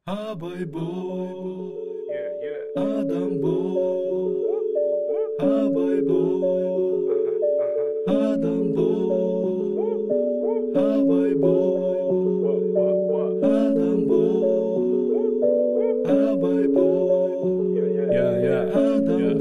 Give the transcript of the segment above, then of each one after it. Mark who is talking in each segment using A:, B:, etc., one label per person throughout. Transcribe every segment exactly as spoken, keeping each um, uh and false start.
A: Абай бол, адам бол, абай бол, адам бол, абай бол, адам бол, абай бол, адам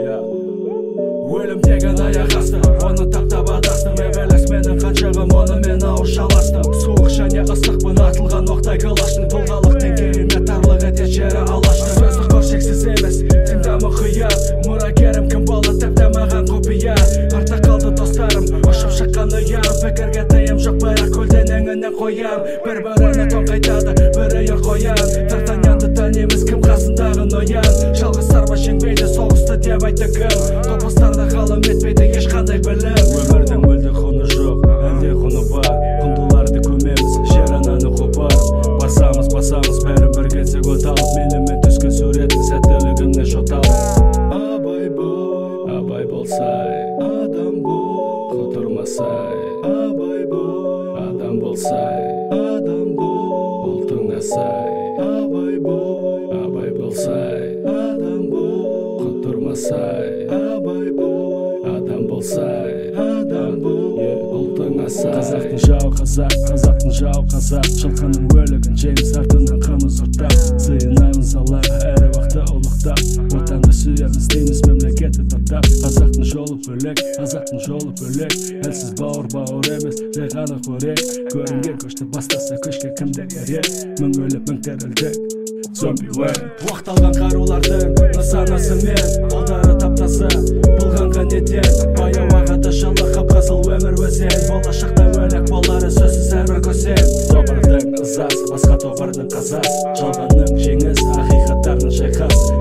A: бол. Өлім деген аяқ асты, оны таптап адастым. Эвелес менің қаншағым, оны мен ауыр шаластым. Суық және ыстықпын, атылған оқтай калаштың. Тұлғалық деңгейіме тарлық ете жері алашты. Сөзді қор шексіз емес, тыңдамы құят. Мұрагерім кім болды тіпті маған құпия. Артта қалды достарым, ұшып шыққан ұям. Пікірге тыйым жоқ, бірақ көлденеңінен қоям. Бір-біріне тоңқайтады, бірі ер қоян. Тартанянды танимыз, кім қасындағы ноян. Жалғыз сарба жеңбейді, соғысты деп айтты кім. Топыстарда ғалым етпейді ешқандай білім. Өмірдің мүлде құны жоқ, әлде құны бар. Құндыларды көмеміз, жер ананы қопар. Басамыз, басамыз, бәрін бір кетсек оталып. Менімен түскен суретін сәттілігімне жоталып. Абай бол, абай болсай, адам бол, құтырмасай. Абай бол, адам болсай, адам бол, ұлтыңа сай. Абай бол, абай болсай, адам бол, құтырмасай. Абай бол, адам болсай, адам бол, ұлтыңа сай. Қазақтың жау қазақ, қазақтың жау қазақ. Жылқының өлігін жейміз, артынан қымыз ұрттап. Сыйынаймыз аллаға әрі уақытта ұлықтап. Отанды сүйеміз дейміз, мемлекетті таптап. Қазақтың жолы бөлек, қазақтың жолы бөлек. Әлсіз бауыр бауыр емес, жай ғана қорек. Көрінген көшті бастаса көшке кімдер ерек. Мың өліп мың терілдік, зомбиленд. Уақталған қарулардың нысанасы мен, қолдары таптасы бұлғанға нетен. Баяу ағады жылы қап-қызыл өмір өзен. Болашақта өлек болары сөзсіз әрбір көсен. Тобырдың ызасы, басқа тобырдың қазас. Жалғанның жеңіс, ақиқаттардың шайқас.